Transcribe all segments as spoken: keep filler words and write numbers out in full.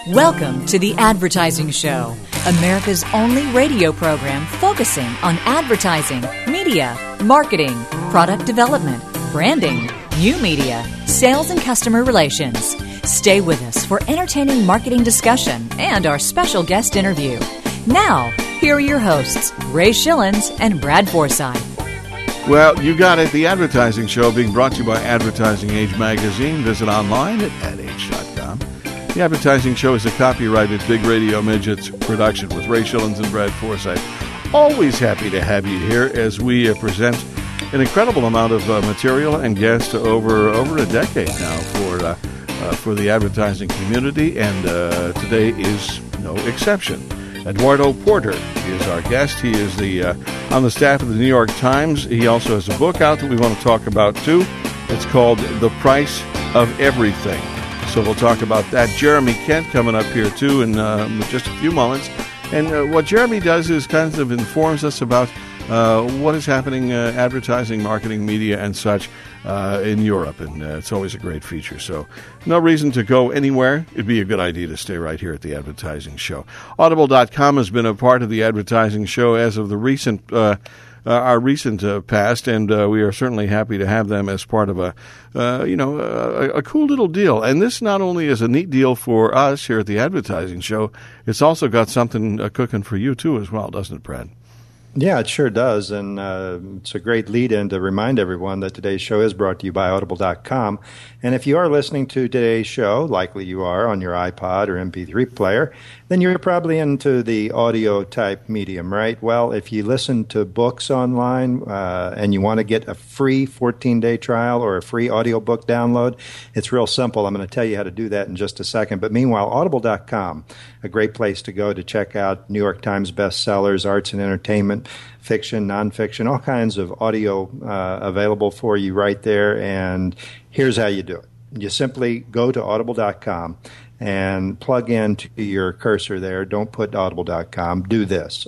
Welcome to The Advertising Show, America's only radio program focusing on advertising, media, marketing, product development, branding, new media, sales, and customer relations. Stay with us for entertaining marketing discussion and our special guest interview. Now, here are your hosts, Ray Schillens and Brad Forsythe. Well, you got it. The Advertising Show being brought to you by Advertising Age Magazine. Visit online at ad age dot com. The Advertising Show is a copyrighted Big Radio Midgets production with Ray Schillens and Brad Forsythe. Always happy to have you here as we uh, present an incredible amount of uh, material and guests over over a decade now for uh, uh, for the advertising community, and uh, today is no exception. Eduardo Porter is our guest. He is the uh, on the staff of the New York Times. He also has a book out that we want to talk about, too. It's called The Price of Everything. So we'll talk about that. Jeremy Kent coming up here, too, in uh, just a few moments. And uh, what Jeremy does is kind of informs us about uh, what is happening, uh, advertising, marketing, media, and such uh, in Europe. And uh, it's always a great feature. So no reason to go anywhere. It'd be a good idea to stay right here at the Advertising Show. Audible dot com has been a part of the Advertising Show as of the recent uh, uh, our recent uh, past, and uh, we are certainly happy to have them as part of a uh, you know a, a cool little deal. And this not only is a neat deal for us here at the Advertising Show, it's also got something uh, cooking for you too as well, doesn't it, Brad? Yeah, it sure does, and uh, it's a great lead-in to remind everyone that today's show is brought to you by Audible dot com. And if you are listening to today's show, likely you are on your iPod or M P three player, then you're probably into the audio-type medium, right? Well, if you listen to books online uh, and you want to get a free fourteen-day trial or a free audiobook download, it's real simple. I'm going to tell you how to do that in just a second. But meanwhile, Audible dot com, a great place to go to check out New York Times bestsellers, arts and entertainment, fiction, nonfiction, all kinds of audio uh, available for you right there. And here's how you do it. You simply go to Audible dot com and plug into your cursor there. Don't put Audible dot com. Do this,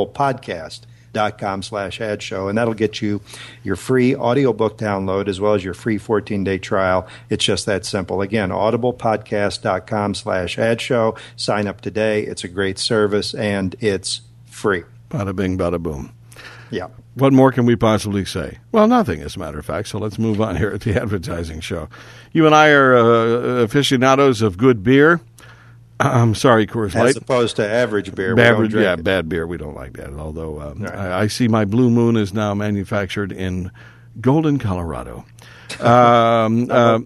audiblepodcast.com slash ad show, and that'll get you your free audiobook download as well as your free fourteen-day trial. It's just that simple. Again, audiblepodcast.com slash ad show. Sign up today. It's a great service, and it's free. Bada bing, bada boom. Yeah. What more can we possibly say? Well, nothing, as a matter of fact, so let's move on here at the Advertising Show. You and I are uh, aficionados of good beer. I'm sorry, Coors Light. As opposed to average beer. Bad, we don't drink yeah, it. bad beer. We don't like that. Although um, right. I, I see my Blue Moon is now manufactured in Golden, Colorado. Um, um,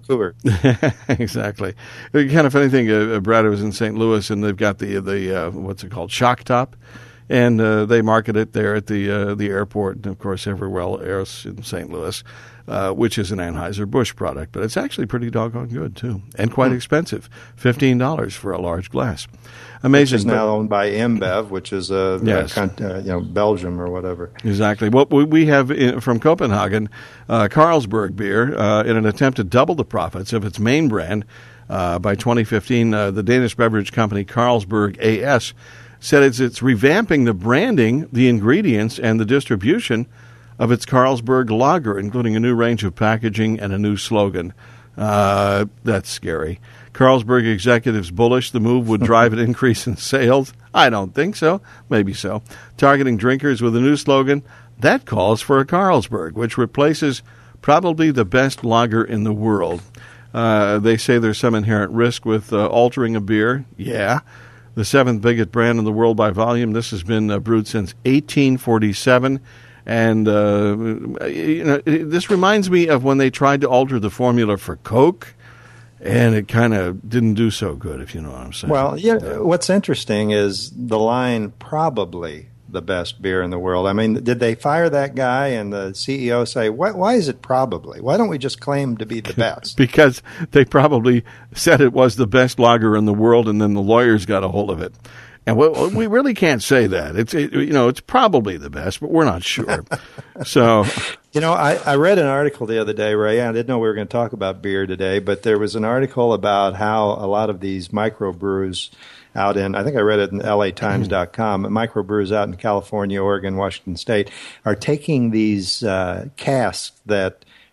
exactly. Kind of funny thing, uh, Brad was in Saint Louis, and they've got the, the uh, what's it called, Shock Top. And uh, they market it there at the uh, the airport, and of course everywhere else in Saint Louis, uh, which is an Anheuser-Busch product. But it's actually pretty doggone good, too, and quite mm. expensive, fifteen dollars for a large glass. Amazing. Which is now owned by InBev, which is a, yes. a uh, you know Belgium or whatever. Exactly. What we have in, from Copenhagen, uh, Carlsberg beer, uh, in an attempt to double the profits of its main brand uh, by twenty fifteen, uh, the Danish beverage company Carlsberg A S said it's, it's revamping the branding, the ingredients, and the distribution of its Carlsberg lager, including a new range of packaging and a new slogan. Uh, that's scary. Carlsberg executives bullish the move would drive an increase in sales. I don't think so. Maybe so. Targeting drinkers with a new slogan that calls for a Carlsberg, which replaces probably the best lager in the world. Uh, they say there's some inherent risk with uh, altering a beer. Yeah. The seventh biggest brand in the world by volume. This has been uh, brewed since eighteen forty-seven. And uh, you know, it, this reminds me of when they tried to alter the formula for Coke, and it kind of didn't do so good, if you know what I'm saying. Well, yeah, yeah. What's interesting is the line probably the best beer in the world. I mean, did they fire that guy and the C E O say, why, why is it probably? Why don't we just claim to be the best? Because they probably said it was the best lager in the world, and then the lawyers got a hold of it. And we, we really can't say that. It's it, you know it's probably the best, but we're not sure. So, you know, I, I read an article the other day, Ray. I didn't know we were going to talk about beer today, but there was an article about how a lot of these microbrews out in, I think I read it in L A Times dot com, microbrews out in California, Oregon, Washington State are taking these uh, casks that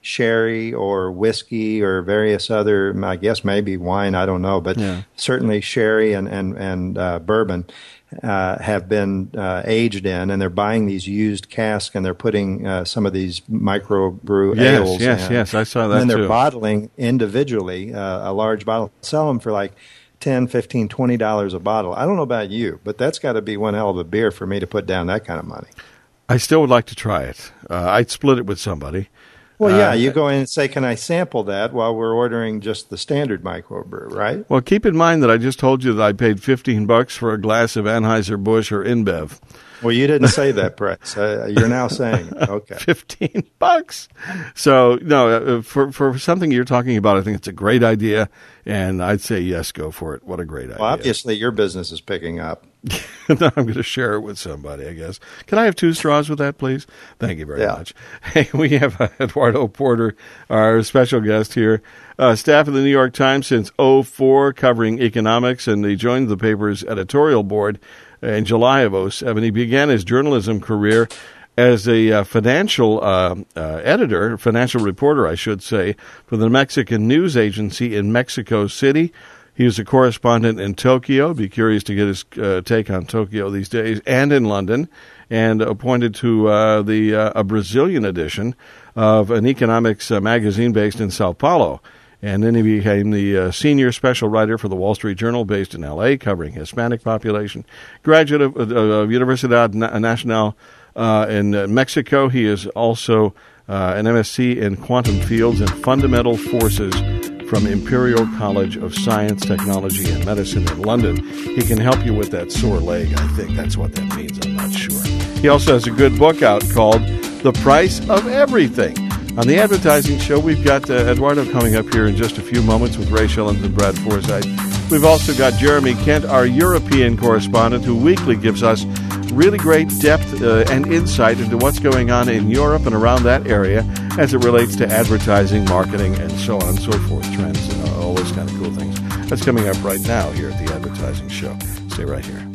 sherry or whiskey or various other, I guess maybe wine, I don't know, but yeah. certainly sherry and, and, and uh, bourbon uh, have been uh, aged in, and they're buying these used casks and they're putting uh, some of these microbrew yes, ales Yes, in. yes, I saw that and then they're too. bottling individually uh, a large bottle, sell them for like ten, fifteen, twenty dollars a bottle. I don't know about you, but that's got to be one hell of a beer for me to put down that kind of money. I still would like to try it. Uh, I'd split it with somebody. Well, yeah, uh, you go in and say, can I sample that while we're ordering just the standard microbrew, right? Well, keep in mind that I just told you that I paid fifteen bucks for a glass of Anheuser-Busch or InBev. Well, you didn't say that price. Uh, you're now saying it. Okay. fifteen bucks. So, no, uh, for, for something you're talking about, I think it's a great idea, and I'd say yes, go for it. What a great idea. Well, obviously your business is picking up. No, I'm going to share it with somebody, I guess. Can I have two straws with that, please? Thank you very Yeah. much. Hey, we have uh, Eduardo Porter, our special guest here, uh, staff of the New York Times since oh four, covering economics, and he joined the paper's editorial board in July of oh seven. He began his journalism career as a uh, financial uh, uh, editor, financial reporter, I should say, for the Mexican news agency in Mexico City. He was a correspondent in Tokyo. Be curious to get his uh, take on Tokyo these days, and in London, and appointed to uh, the uh, a Brazilian edition of an economics uh, magazine based in Sao Paulo. And then he became the uh, senior special writer for the Wall Street Journal based in L A, covering Hispanic population. Graduate of, uh, of Universidad Nacional uh, in uh, Mexico. He is also uh, an M S c in quantum fields and fundamental forces from Imperial College of Science, Technology, and Medicine in London. He can help you with that sore leg. I think that's what that means. I'm not sure. He also has a good book out called The Price of Everything. On the Advertising Show, we've got uh, Eduardo coming up here in just a few moments with Ray Shillings and Brad Forsythe. We've also got Jeremy Kent, our European correspondent, who weekly gives us really great depth uh, and insight into what's going on in Europe and around that area as it relates to advertising, marketing, and so on and so forth, trends and all those kind of cool things. That's coming up right now here at the Advertising Show. Stay right here.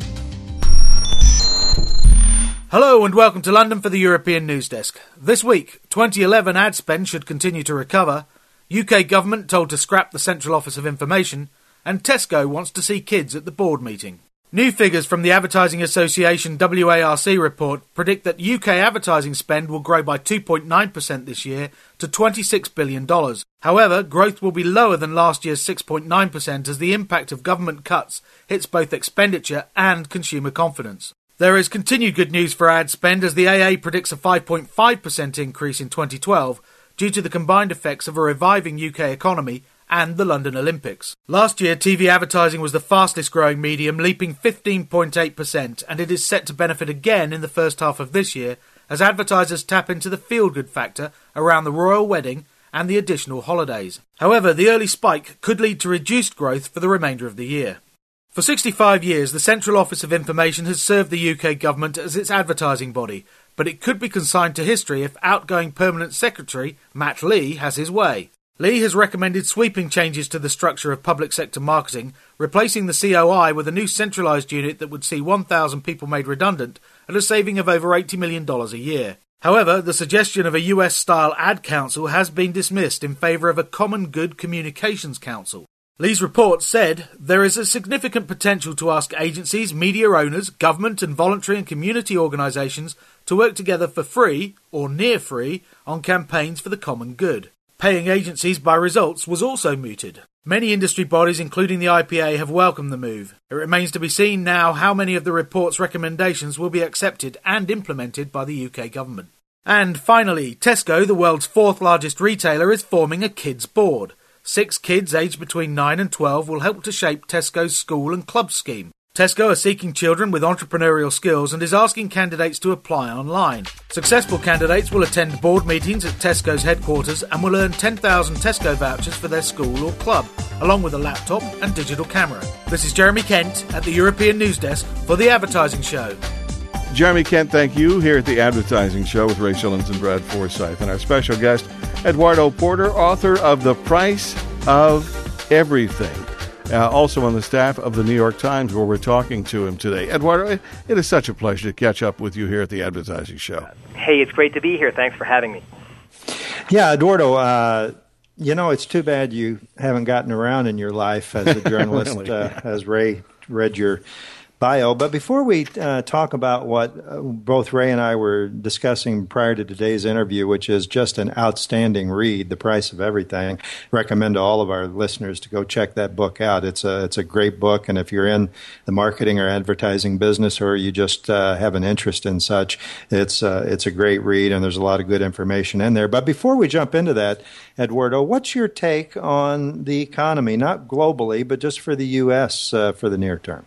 Hello and welcome to London for the European News Desk. This week, twenty eleven ad spend should continue to recover, U K government told to scrap the Central Office of Information, and Tesco wants to see kids at the board meeting. New figures from the Advertising Association W A R C report predict that U K advertising spend will grow by two point nine percent this year to twenty-six billion dollars. However, growth will be lower than last year's six point nine percent as the impact of government cuts hits both expenditure and consumer confidence. There is continued good news for ad spend as the A A predicts a five point five percent increase in twenty twelve due to the combined effects of a reviving U K economy and the London Olympics. Last year, T V advertising was the fastest growing medium, leaping fifteen point eight percent, and it is set to benefit again in the first half of this year as advertisers tap into the feel-good factor around the royal wedding and the additional holidays. However, the early spike could lead to reduced growth for the remainder of the year. For sixty-five years, the Central Office of Information has served the U K government as its advertising body, but it could be consigned to history if outgoing Permanent Secretary Matt Lee has his way. Lee has recommended sweeping changes to the structure of public sector marketing, replacing the C O I with a new centralised unit that would see one thousand people made redundant at a saving of over eighty million dollars a year. However, the suggestion of a U S-style ad council has been dismissed in favour of a Common Good Communications Council. Lee's report said there is a significant potential to ask agencies, media owners, government and voluntary and community organisations to work together for free, or near free, on campaigns for the common good. Paying agencies by results was also mooted. Many industry bodies, including the I P A, have welcomed the move. It remains to be seen now how many of the report's recommendations will be accepted and implemented by the U K government. And finally, Tesco, the world's fourth largest retailer, is forming a kids board. Six kids aged between nine and twelve will help to shape Tesco's school and club scheme. Tesco are seeking children with entrepreneurial skills and is asking candidates to apply online. Successful candidates will attend board meetings at Tesco's headquarters and will earn ten thousand Tesco vouchers for their school or club, along with a laptop and digital camera. This is Jeremy Kent at the European News Desk for The Advertising Show. Jeremy Kent, thank you, here at the Advertising Show with Ray Shillings and Brad Forsythe. And our special guest, Eduardo Porter, author of The Price of Everything. Uh, also on the staff of the New York Times, where we're talking to him today. Eduardo, it, it is such a pleasure to catch up with you here at the Advertising Show. Hey, it's great to be here. Thanks for having me. Yeah, Eduardo, uh, you know, it's too bad you haven't gotten around in your life as a journalist, really? uh, as Ray read your bio. But before we uh, talk about what uh, both Ray and I were discussing prior to today's interview, which is just an outstanding read, The Price of Everything, recommend to all of our listeners to go check that book out. It's a it's a great book, and if you're in the marketing or advertising business, or you just uh, have an interest in such, it's uh, it's a great read, and there's a lot of good information in there. But before we jump into that, Eduardo, what's your take on the economy, not globally, but just for the U S uh, for the near term?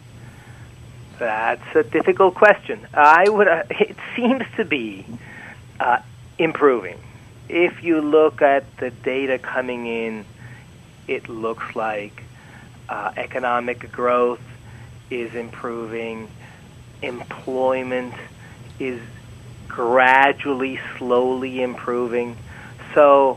That's a difficult question. I would. Uh, it seems to be uh, improving. If you look at the data coming in, it looks like uh, economic growth is improving. Employment is gradually, slowly improving. So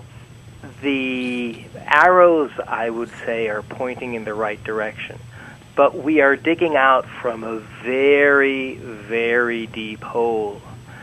the arrows, I would say, are pointing in the right direction. But we are digging out from a very, very deep hole.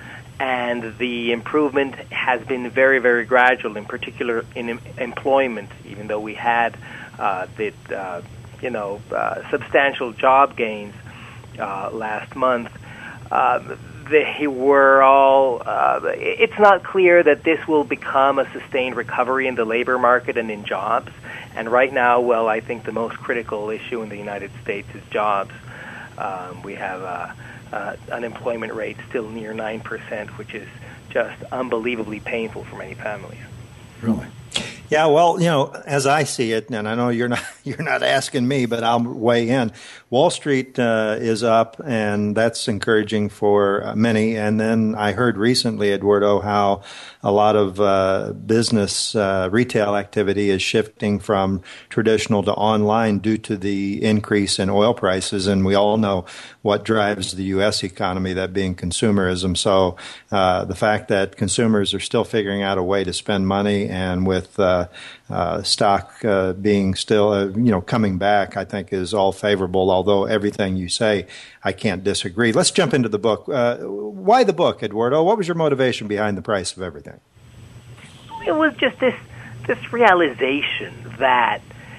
And the improvement has been very, very gradual, in particular in em- employment, even though we had uh, the, uh, you know, uh, substantial job gains uh, last month. Uh, they were all, uh, it's not clear that this will become a sustained recovery in the labor market and in jobs. And right now, well, I think the most critical issue in the United States is jobs. Um, we have a, a unemployment rate still near nine percent, which is just unbelievably painful for many families. Really? Yeah, well, you know, as I see it, and I know you're not you're not asking me, but I'll weigh in. Wall Street uh, is up, and that's encouraging for many. And then I heard recently, Eduardo, how a lot of uh, business uh, retail activity is shifting from traditional to online due to the increase in oil prices. And we all know what drives the U S economy, that being consumerism. So uh, the fact that consumers are still figuring out a way to spend money, and with uh, uh, stock uh, being still, uh, you know, coming back, I think is all favorable. Although everything you say, I can't disagree. Let's jump into the book. Uh, why the book, Eduardo? What was your motivation behind The Price of Everything? It was just this this realization that,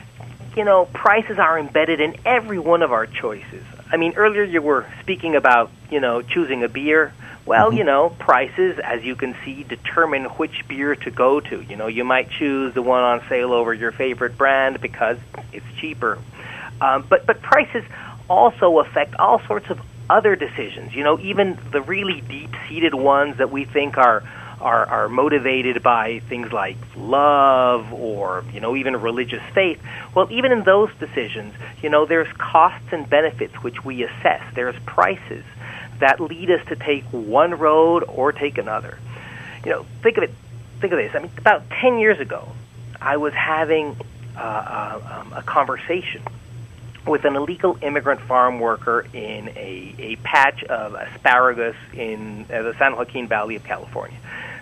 you know, prices are embedded in every one of our choices. I mean, earlier you were speaking about, you know, choosing a beer. Well, mm-hmm. you know, prices, as you can see, determine which beer to go to. You know, you might choose the one on sale over your favorite brand because it's cheaper. Um, but, but prices also affect all sorts of other decisions. You know, even the really deep-seated ones that we think are Are, are motivated by things like love or, you know, even religious faith. Well, even in those decisions, you know, there's costs and benefits which we assess. There's prices that lead us to take one road or take another. You know, think of it, think of this. I mean, about ten years ago, I was having uh, uh, um, a conversation with an illegal immigrant farm worker in a, a patch of asparagus in uh, the San Joaquin Valley of California.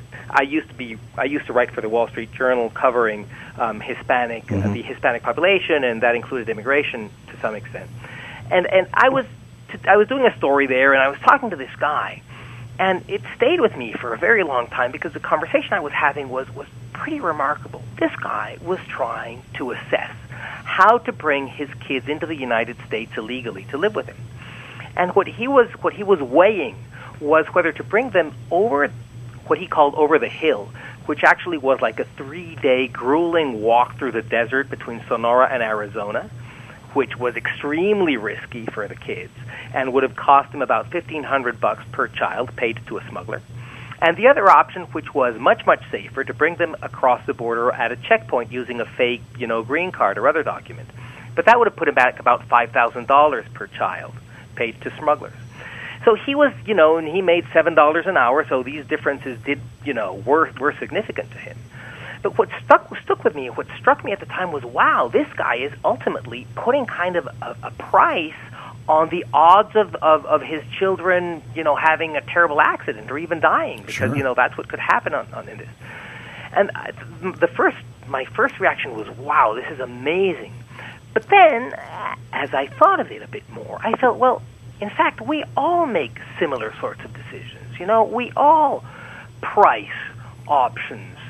I used to be I used to write for the Wall Street Journal covering um, Hispanic mm-hmm. uh, the Hispanic population, and that included immigration to some extent. And and I was t- I was doing a story there, and I was talking to this guy, and it stayed with me for a very long time because the conversation I was having was was pretty remarkable. This guy was trying to assess how to bring his kids into the United States illegally to live with him, and what he was what he was weighing was whether to bring them over what he called over the hill, which actually was like a three-day grueling walk through the desert between Sonora and Arizona, which was extremely risky for the kids and would have cost them about fifteen hundred bucks per child paid to a smuggler. And the other option, which was much, much safer, to bring them across the border at a checkpoint using a fake, you know, green card or other document. But that would have put him back about five thousand dollars per child paid to smugglers. So he was, you know, and he made seven dollars an hour, so these differences did, you know, were were significant to him. But what stuck stuck with me, what struck me at the time was, wow, this guy is ultimately putting kind of a, a price on the odds of, of, of his children, you know, having a terrible accident or even dying, because, sure. you know, that's what could happen on, on in this. And I, the first, my first reaction was, wow, this is amazing. But then, as I thought of it a bit more, I felt, well, in fact, we all make similar sorts of decisions. You know, we all price options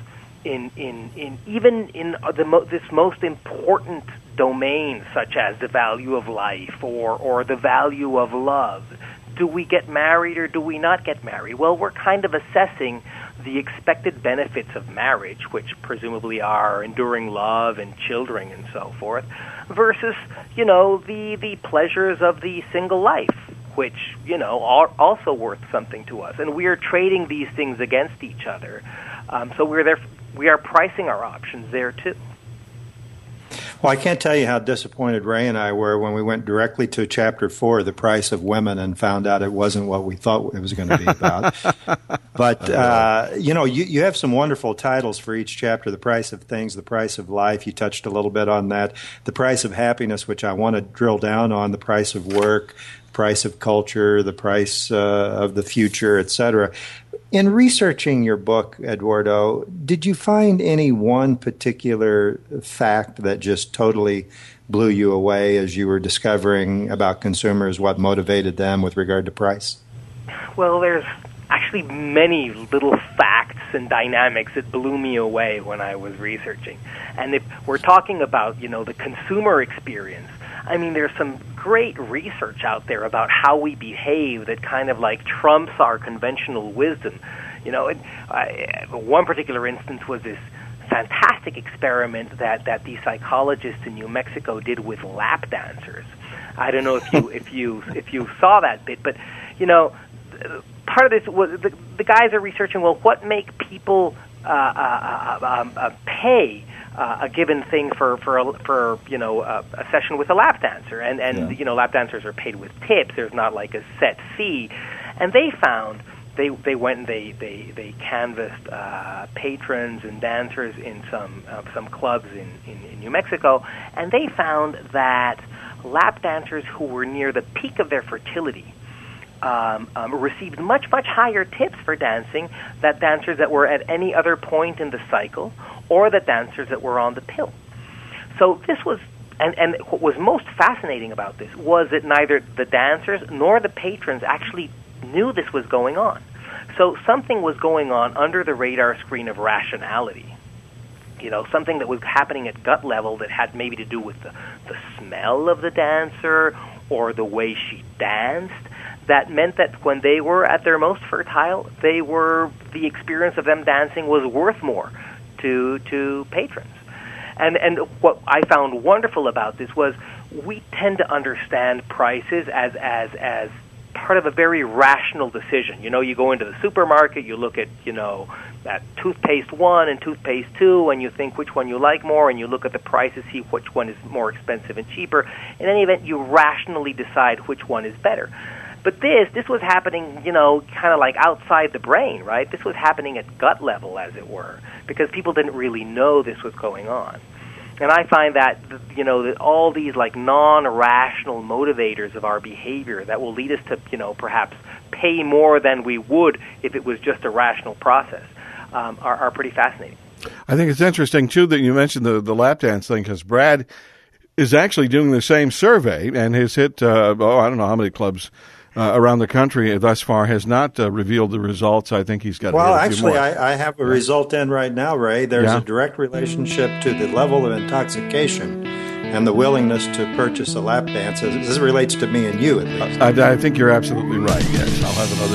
in in in even in the mo- this most important domain, such as the value of life or or the value of love. Do we get married or do we not get married? Well, we're kind of assessing the expected benefits of marriage, which presumably are enduring love and children and so forth, versus, you know, the, the pleasures of the single life, which, you know, are also worth something to us. And we are trading these things against each other. Um, so we're there, we are pricing our options there, too. Well, I can't tell you how disappointed Ray and I were when we went directly to Chapter four, The Price of Women, and found out it wasn't what we thought it was going to be about. But, uh, you know, you, you have some wonderful titles for each chapter: The Price of Things, The Price of Life. You touched a little bit on that. The Price of Happiness, which I want to drill down on, The Price of Work, The Price of Culture, The Price uh, of the Future, et cetera. In researching your book, Eduardo, did you find any one particular fact that just totally blew you away as you were discovering about consumers, what motivated them with regard to price? Well, there's actually many little facts and dynamics that blew me away when I was researching. And if we're talking about, you know, the consumer experience, I mean, there's some great research out there about how we behave that kind of like trumps our conventional wisdom. You know, it, uh, one particular instance was this fantastic experiment that, that the psychologists in New Mexico did with lap dancers. I don't know if you if you if you saw that bit, but you know, part of this was the, the guys are researching. Well, what make people uh, uh, uh, um, uh, pay Uh, a given thing for for a, for you know a, a session with a lap dancer, and and yeah. you know lap dancers are paid with tips. There's not like a set fee, and they found they they went and they they they canvassed uh, patrons and dancers in some uh, some clubs in, in in New Mexico, and they found that lap dancers who were near the peak of their fertility Um, um, received much, much higher tips for dancing than dancers that were at any other point in the cycle or the dancers that were on the pill. So this was, and, and what was most fascinating about this was that neither the dancers nor the patrons actually knew this was going on. So something was going on under the radar screen of rationality. You know, something that was happening at gut level that had maybe to do with the, the smell of the dancer or the way she danced. That meant that when they were at their most fertile, they were the experience of them dancing was worth more to to patrons. And and what I found wonderful about this was we tend to understand prices as as as part of a very rational decision. You know, you go into the supermarket, you look at, you know, at toothpaste one and toothpaste two, and you think which one you like more, and you look at the prices, see which one is more expensive and cheaper. In any event, you rationally decide which one is better. But this, this was happening, you know, kind of like outside the brain, right? This was happening at gut level, as it were, because people didn't really know this was going on. And I find that, you know, that all these like non-rational motivators of our behavior that will lead us to, you know, perhaps pay more than we would if it was just a rational process um, are, are pretty fascinating. I think it's interesting, too, that you mentioned the, the lap dance thing, because Brad is actually doing the same survey and has hit, uh, oh, I don't know how many clubs Uh, around the country thus far, has not uh, revealed the results. I think he's got. Well, a actually, few more. I, I have a result in right now, Ray. There's yeah. a direct relationship to the level of intoxication and the willingness to purchase a lap dance. This relates to me and you, at least. I, I think you're absolutely right. Yes, I'll have another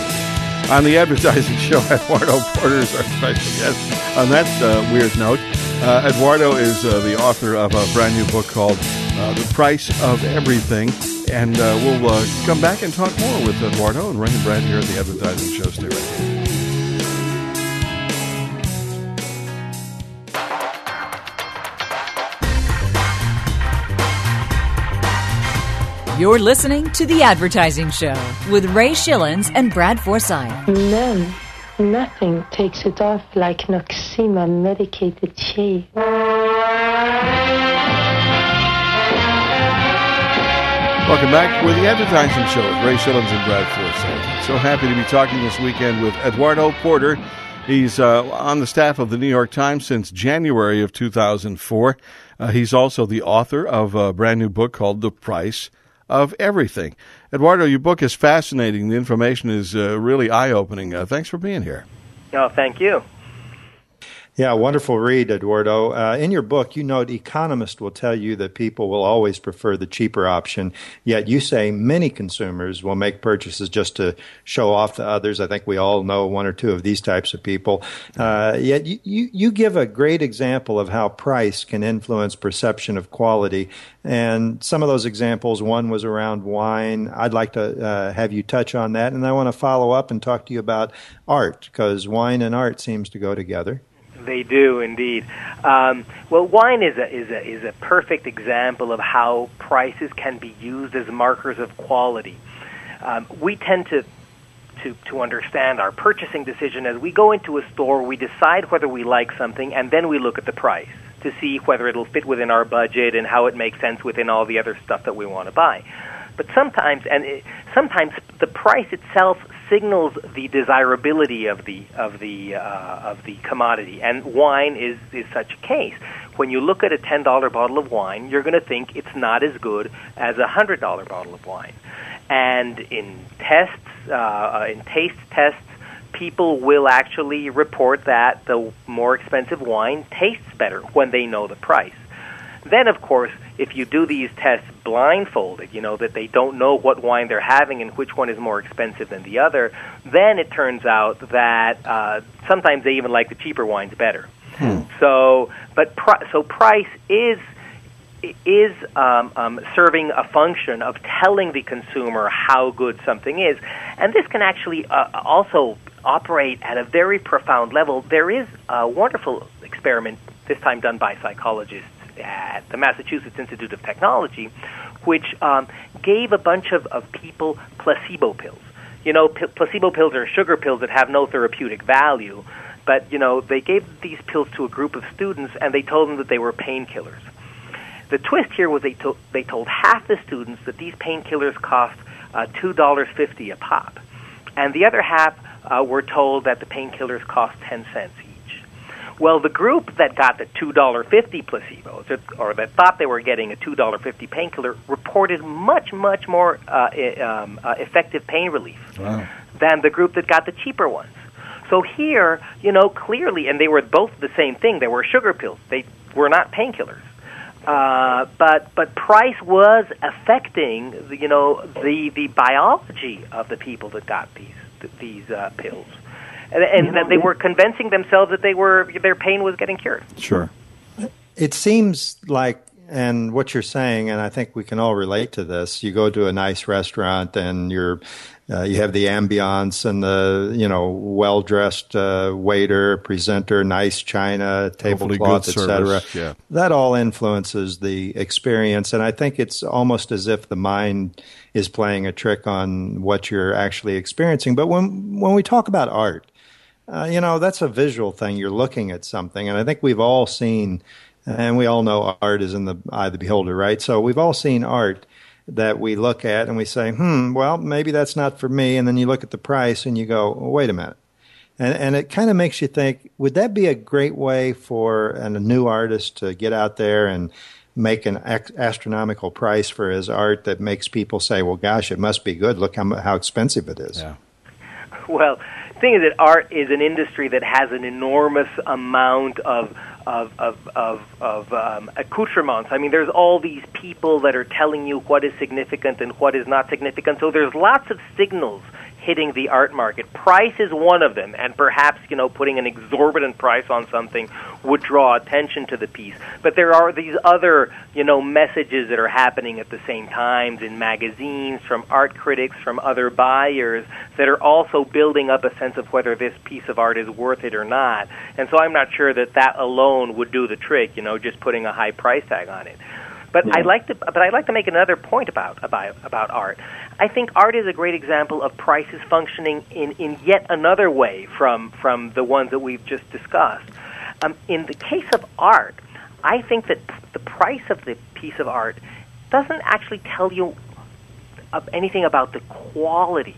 beer. On the advertising show, Eduardo Porter is our special guest. On that uh, weird note, uh, Eduardo is uh, the author of a brand new book called uh, The Price of Everything. And uh, we'll uh, come back and talk more with Eduardo and Ray and Brad here at the Advertising Show. Stay right here. You're listening to The Advertising Show with Ray Schillens and Brad Forsythe. Men, nothing takes it off like Noxema medicated shave. Welcome back. We're the Advertising Show with Ray Schillens and Brad Forsythe. So happy to be talking this weekend with Eduardo Porter. He's uh, on the staff of the New York Times since January of two thousand four. Uh, he's also the author of a brand new book called The Price of Everything. Eduardo, your book is fascinating. The information is uh, really eye-opening. Uh, thanks for being here. Oh, thank you. Yeah, wonderful read, Eduardo. Uh, in your book, you note economists will tell you that people will always prefer the cheaper option, yet you say many consumers will make purchases just to show off to others. I think we all know one or two of these types of people. Uh, yet you, you, you give a great example of how price can influence perception of quality. And some of those examples, one was around wine. I'd like to uh, have you touch on that. And I want to follow up and talk to you about art, because wine and art seems to go together. They do indeed. Um, well, wine is a is a is a perfect example of how prices can be used as markers of quality. Um, we tend to to to understand our purchasing decision as we go into a store. We decide whether we like something, and then we look at the price to see whether it'll fit within our budget and how it makes sense within all the other stuff that we want to buy. But sometimes, and it, sometimes the price itself signals the desirability of the of the uh, of the commodity, and wine is, is such a case. When you look at a ten dollar bottle of wine, you're going to think it's not as good as a one hundred dollar bottle of wine. And in tests, uh, in taste tests, people will actually report that the more expensive wine tastes better when they know the price. Then, of course, if you do these tests blindfolded, you know, that they don't know what wine they're having and which one is more expensive than the other, then it turns out that uh, sometimes they even like the cheaper wines better. Hmm. So, but pri- so price is is um, um, serving a function of telling the consumer how good something is, and this can actually uh, also operate at a very profound level. There is a wonderful experiment, this time done by psychologists at the Massachusetts Institute of Technology, which um, gave a bunch of, of people placebo pills. You know, p- placebo pills are sugar pills that have no therapeutic value, but, you know, they gave these pills to a group of students, and they told them that they were painkillers. The twist here was they, to- they told half the students that these painkillers cost uh, two dollars and fifty cents a pop, and the other half uh, were told that the painkillers cost ten cents each. Well, the group that got the two dollars and fifty cents placebos, or that thought they were getting a two dollars and fifty cents painkiller, reported much, much more uh, um, uh, effective pain relief wow. than the group that got the cheaper ones. So here, you know, clearly, and they were both the same thing. They were sugar pills. They were not painkillers. Uh, but but price was affecting, you know, the the biology of the people that got these these uh, pills. And, and that they were convincing themselves that they were their pain was getting cured. Sure. It seems like, and what you're saying, and I think we can all relate to this. You go to a nice restaurant, and you're uh, you have the ambiance and the you know well dressed uh, waiter, presenter, nice china, tablecloth, et cetera. Yeah. That all influences the experience, and I think it's almost as if the mind is playing a trick on what you're actually experiencing. But when when we talk about art, Uh, you know, that's a visual thing. You're looking at something. And I think we've all seen, and we all know art is in the eye of the beholder, right? So we've all seen art that we look at and we say, hmm, well, maybe that's not for me. And then you look at the price and you go, well, wait a minute. And, and it kind of makes you think, would that be a great way for an, a new artist to get out there and make an ex- astronomical price for his art that makes people say, well, gosh, it must be good. Look how, how expensive it is. Yeah. Well, the thing is that art is an industry that has an enormous amount of of of of, of um, accoutrements. I mean, there's all these people that are telling you what is significant and what is not significant. So there's lots of signals hitting the art market. Price is one of them, and perhaps, you know, putting an exorbitant price on something would draw attention to the piece. But there are these other, you know, messages that are happening at the same times in magazines, from art critics, from other buyers, that are also building up a sense of whether this piece of art is worth it or not. And so I'm not sure that that alone would do the trick, you know, just putting a high price tag on it. But yeah. I'd like to, but I'd like to make another point about about about art. I think art is a great example of prices functioning in, in yet another way from from the ones that we've just discussed. Um, in the case of art, I think that the price of the piece of art doesn't actually tell you anything about the quality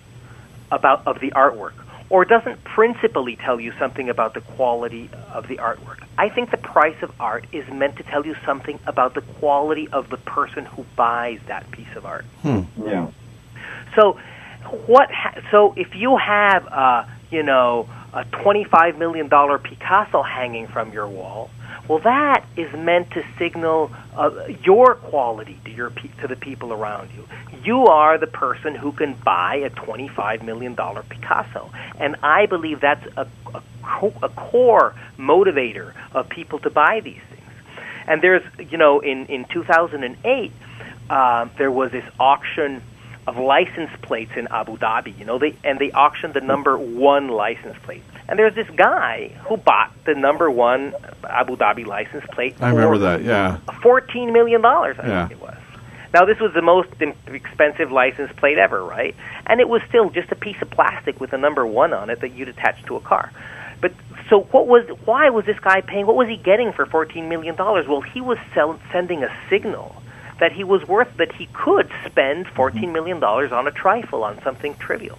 about of the artwork, or doesn't principally tell you something about the quality of the artwork. I think the price of art is meant to tell you something about the quality of the person who buys that piece of art. Hmm. Yeah. So, what? Ha- so if you have, uh, you know, a twenty-five million dollars Picasso hanging from your wall, well, that is meant to signal uh, your quality to your pe- to the people around you. You are the person who can buy a twenty-five million dollars Picasso. And I believe that's a, a, co- a core motivator of people to buy these things. And there's, you know, in, in two thousand eight, uh, there was this auction of license plates in Abu Dhabi, you know, they and they auctioned the number one license plate. And there's this guy who bought the number one Abu Dhabi license plate. I remember that, yeah. fourteen million dollars, I yeah. think it was. Now, this was the most expensive license plate ever, right? And it was still just a piece of plastic with a number one on it that you'd attach to a car. But so what was, why was this guy paying, what was he getting for fourteen million dollars? Well, he was sell, sending a signal that he was worth, that he could spend fourteen million dollars on a trifle, on something trivial.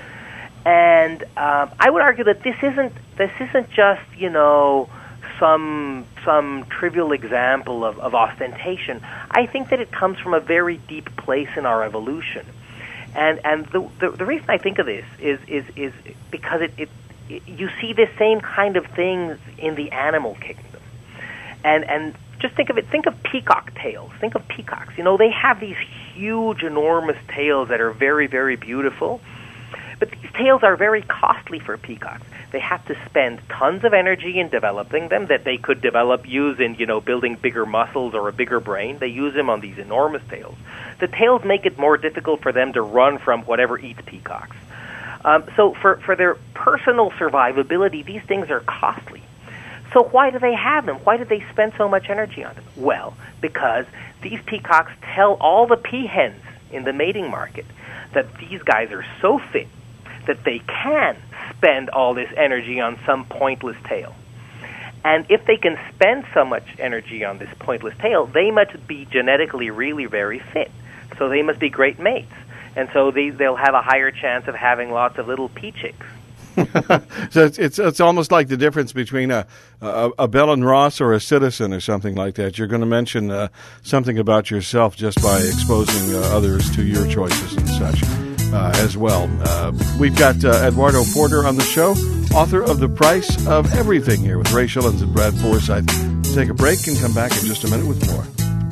And um, I would argue that this isn't this isn't just, you know, some some trivial example of, of ostentation. I think that it comes from a very deep place in our evolution. And and the the, the reason I think of this is is, is because it, it, it you see the same kind of things in the animal kingdom. And and just think of it, think of peacock tails. Think of peacocks. You know, they have these huge, enormous tails that are very, very beautiful. But these tails are very costly for peacocks. They have to spend tons of energy in developing them that they could develop, use in, you know, building bigger muscles or a bigger brain. They use them on these enormous tails. The tails make it more difficult for them to run from whatever eats peacocks. Um, so for, for their personal survivability, these things are costly. So why do they have them? Why do they spend so much energy on them? Well, because these peacocks tell all the peahens in the mating market that these guys are so fit that they can spend all this energy on some pointless tail. And if they can spend so much energy on this pointless tail, they must be genetically really very fit. So they must be great mates. And so they, they'll have a higher chance of having lots of little pea chicks. So it's, it's it's almost like the difference between a, a, a Bell and Ross or a Citizen or something like that. You're going to mention uh, something about yourself just by exposing uh, others to your choices and such uh, as well. Uh, we've got uh, Eduardo Porter on the show, author of The Price of Everything, here with Ray Schilens and Brad Forsythe. Take a break and come back in just a minute with more.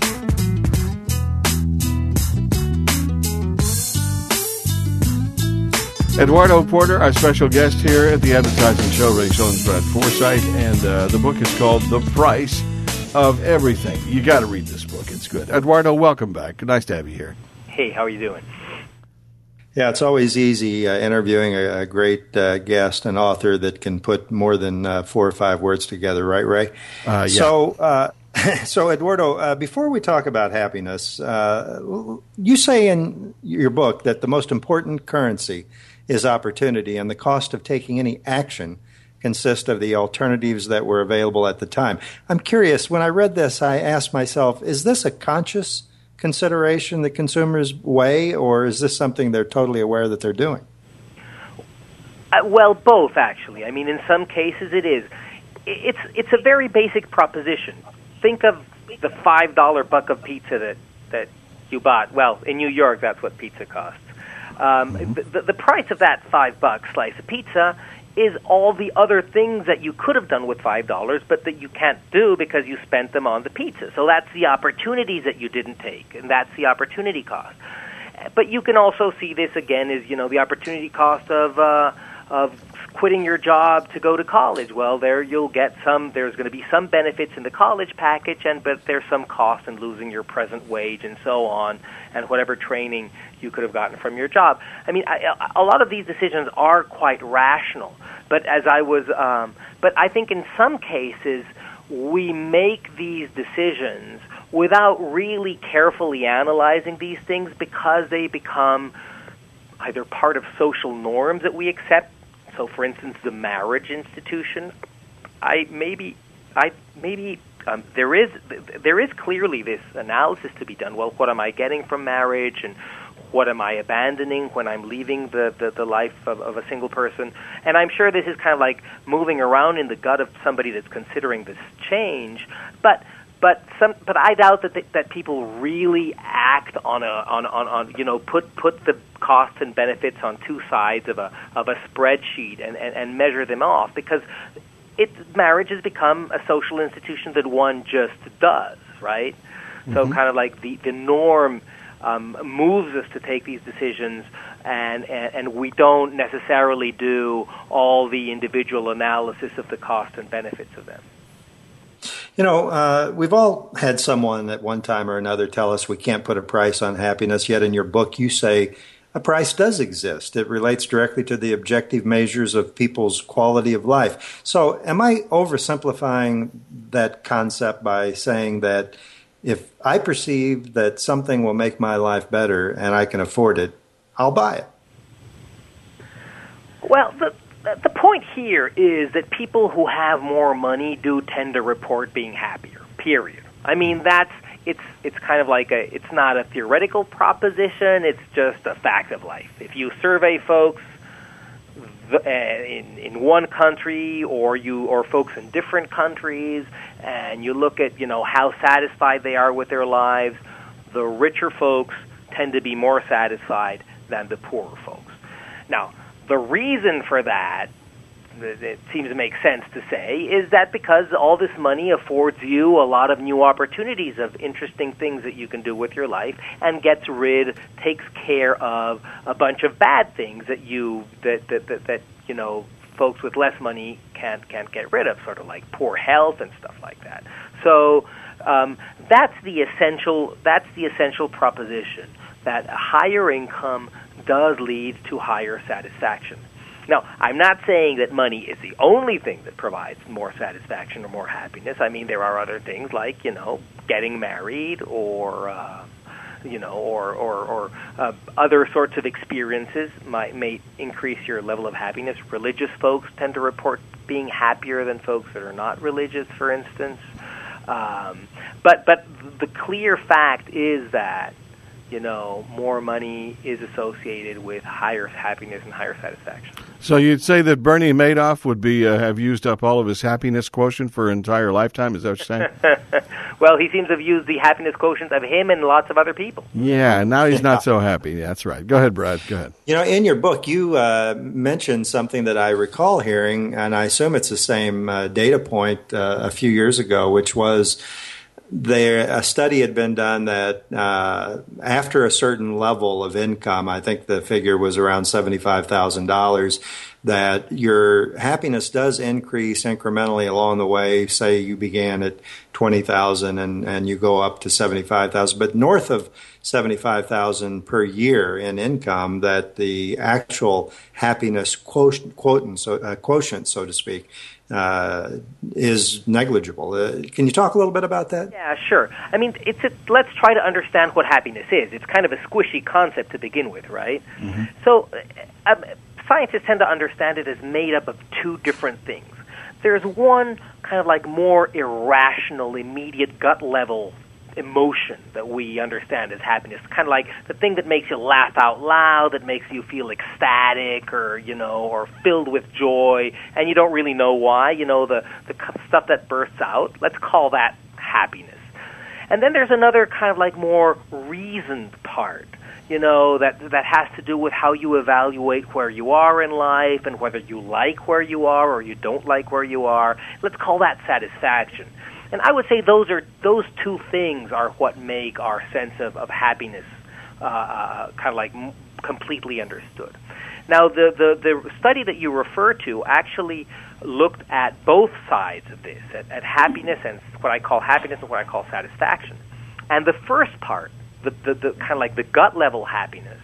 Eduardo Porter, our special guest here at the Advertising Show, Ray Schilens, Brad Forsythe, and uh, the book is called The Price of Everything. You got to read this book. It's good. Eduardo, welcome back. Nice to have you here. Hey, how are you doing? Yeah, it's always easy uh, interviewing a, a great uh, guest, an author that can put more than uh, four or five words together, right, Ray? Uh, yeah. So, uh, so Eduardo, uh, before we talk about happiness, uh, you say in your book that the most important currency is opportunity, and the cost of taking any action consists of the alternatives that were available at the time. I'm curious, when I read this, I asked myself, is this a conscious consideration that consumers weigh, or is this something they're totally aware that they're doing? Uh, well, both, actually. I mean, in some cases it is. It's, it's a very basic proposition. Think of the five dollar buck of pizza that, that you bought. Well, in New York, that's what pizza costs. Um, the, the price of that five buck slice of pizza is all the other things that you could have done with five dollars, but that you can't do because you spent them on the pizza. So that's the opportunities that you didn't take, and that's the opportunity cost. But you can also see this again as, you know, the opportunity cost of uh, of quitting your job to go to college. Well, there you'll get some. There's going to be some benefits in the college package, and but there's some cost in losing your present wage and so on, and whatever training you could have gotten from your job. I mean, I, a lot of these decisions are quite rational, but as I was, um, but I think in some cases we make these decisions without really carefully analyzing these things because they become either part of social norms that we accept. So, for instance, the marriage institution. I maybe, I maybe um, there is there is clearly this analysis to be done. Well, what am I getting from marriage, and what am I abandoning when I'm leaving the, the, the life of, of a single person? And I'm sure this is kind of like moving around in the gut of somebody that's considering this change. But but some, but I doubt that the, that people really act on a on, on, on you know put put the costs and benefits on two sides of a of a spreadsheet and, and, and measure them off, because it marriage has become a social institution that one just does, right? Mm-hmm. So kind of like the the norm um, moves us to take these decisions, and, and and we don't necessarily do all the individual analysis of the cost and benefits of them. You know, uh, we've all had someone at one time or another tell us we can't put a price on happiness, yet in your book you say a price does exist. It relates directly to the objective measures of people's quality of life. So am I oversimplifying that concept by saying that if I perceive that something will make my life better and I can afford it, I'll buy it? Well, the The point here is that people who have more money do tend to report being happier, period. I mean, that's it's it's kind of like a it's not a theoretical proposition, it's just a fact of life. If you survey folks in in one country or you or folks in different countries, and you look at, you know, how satisfied they are with their lives, the richer folks tend to be more satisfied than the poorer folks. Now, the reason for that, it seems to make sense to say, is that because all this money affords you a lot of new opportunities of interesting things that you can do with your life, and gets rid, takes care of a bunch of bad things that you that that that, that you know folks with less money can't can't get rid of, sort of like poor health and stuff like that. So um, that's the essential that's the essential proposition, that a higher income does lead to higher satisfaction. Now, I'm not saying that money is the only thing that provides more satisfaction or more happiness. I mean, there are other things like, you know, getting married, or, uh, you know, or or, or uh, other sorts of experiences might may increase your level of happiness. Religious folks tend to report being happier than folks that are not religious, for instance. Um, but but the clear fact is that, you know, more money is associated with higher happiness and higher satisfaction. So you'd say that Bernie Madoff would be uh, have used up all of his happiness quotient for an entire lifetime? Is that what you're saying? Well, he seems to have used the happiness quotient of him and lots of other people. Yeah, now he's not so happy. That's right. Go ahead, Brad. Go ahead. You know, in your book, you uh, mentioned something that I recall hearing, and I assume it's the same uh, data point uh, a few years ago, which was there a study had been done that uh, after a certain level of income, I think the figure was around seventy-five thousand dollars, that your happiness does increase incrementally along the way. Say you began at twenty thousand dollars and, and you go up to seventy-five thousand dollars, but north of seventy-five thousand dollars per year in income, that the actual happiness quotient, quotient, so, uh, quotient, so to speak, Uh, is negligible. Uh, can you talk a little bit about that? Yeah, sure. I mean, it's a, let's try to understand what happiness is. It's kind of a squishy concept to begin with, right? Mm-hmm. So uh, scientists tend to understand it as made up of two different things. There's one kind of like more irrational, immediate gut-level emotion that we understand as happiness, kind of like the thing that makes you laugh out loud, that makes you feel ecstatic, or, you know, or filled with joy, and you don't really know why, you know, the, the stuff that bursts out. Let's call that happiness. And then there's another kind of like more reasoned part, you know, that that has to do with how you evaluate where you are in life and whether you like where you are or you don't like where you are. Let's call that satisfaction. And I would say those are those two things are what make our sense of, of happiness uh, kind of like m- completely understood. Now, the, the, the study that you refer to actually looked at both sides of this, at, at happiness and what I call happiness and what I call satisfaction. And the first part, the, the, the kind of like the gut-level happiness,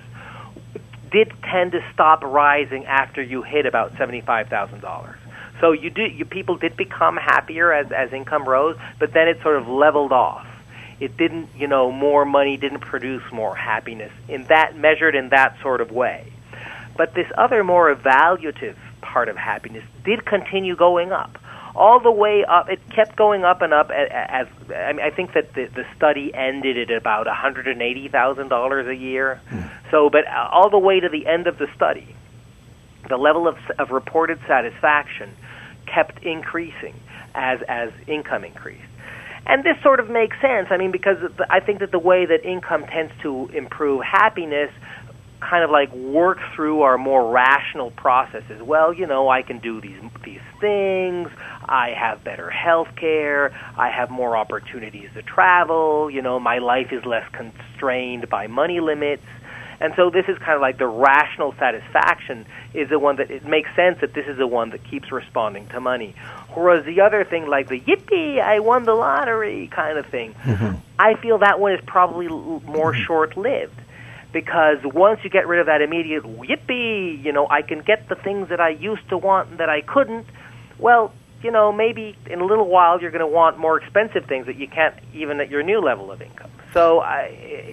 did tend to stop rising after you hit about seventy-five thousand dollars. So you do, you, people did become happier as, as income rose, but then it sort of leveled off. It didn't, you know, more money didn't produce more happiness in that measured in that sort of way. But this other more evaluative part of happiness did continue going up, all the way up. It kept going up and up. As, as I mean, I think that the, the study ended at about one hundred eighty thousand dollars a year. Mm. So, but all the way to the end of the study, the level of, of reported satisfaction kept increasing as as income increased. And this sort of makes sense. I mean, because I think that the way that income tends to improve happiness kind of like work through our more rational processes. Well, you know, I can do these these things. I have better health care. I have more opportunities to travel. You know, my life is less constrained by money limits. And so this is kind of like the rational satisfaction is the one that it makes sense that this is the one that keeps responding to money. Whereas the other thing, like the yippee, I won the lottery kind of thing, mm-hmm. I feel that one is probably more mm-hmm. short-lived. Because once you get rid of that immediate yippee, you know, I can get the things that I used to want and that I couldn't, well, you know, maybe in a little while you're going to want more expensive things that you can't even at your new level of income. So I,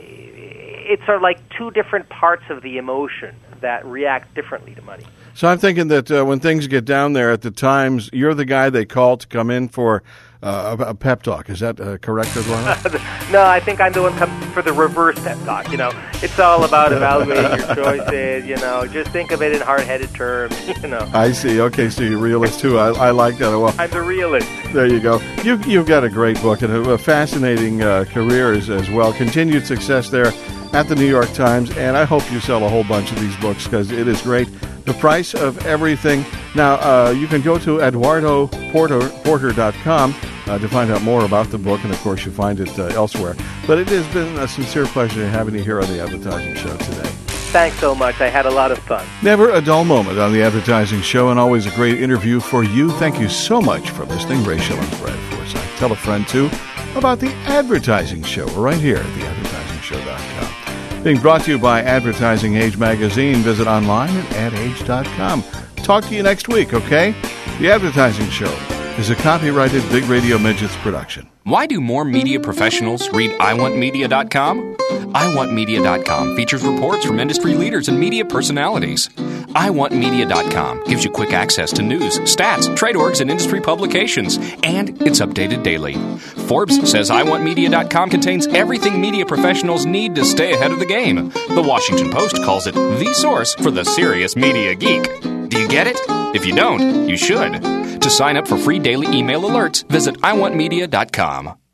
it's sort of like two different parts of the emotion that react differently to money. So I'm thinking that uh, when things get down there at the times, you're the guy they call to come in for uh, a, a pep talk. Is that uh, correct, Eduardo? No, I think I'm the one coming for the reverse pep talk. You know, it's all about evaluating your choices. You know, just think of it in hard-headed terms. You know. I see. Okay, so you're a realist too. I, I like that. Well, I'm the realist. There you go. You, you've got a great book and a, a fascinating uh, career as, as well. Continued success there at the New York Times, and I hope you sell a whole bunch of these books because it is great. The Price of Everything. Now, uh, you can go to eduardo porter dot com uh, to find out more about the book, and of course you find it uh, elsewhere. But it has been a sincere pleasure having you here on the Advertising Show today. Thanks so much. I had a lot of fun. Never a dull moment on the Advertising Show, and always a great interview for you. Thank you so much for listening. Ray Schilling, Brad Forsythe. Tell a friend, too, about the Advertising Show right here at the advertising show dot com. Being brought to you by Advertising Age Magazine. Visit online at ad age dot com. Talk to you next week, okay? The Advertising Show is a copyrighted Big Radio Midgets production. Why do more media professionals read I want media dot com? I want media dot com features reports from industry leaders and media personalities. I want media dot com gives you quick access to news, stats, trade orgs, and industry publications, and it's updated daily. Forbes says I want media dot com contains everything media professionals need to stay ahead of the game. The Washington Post calls it the source for the serious media geek. Do you get it? If you don't, you should. To sign up for free daily email alerts, visit I want media dot com.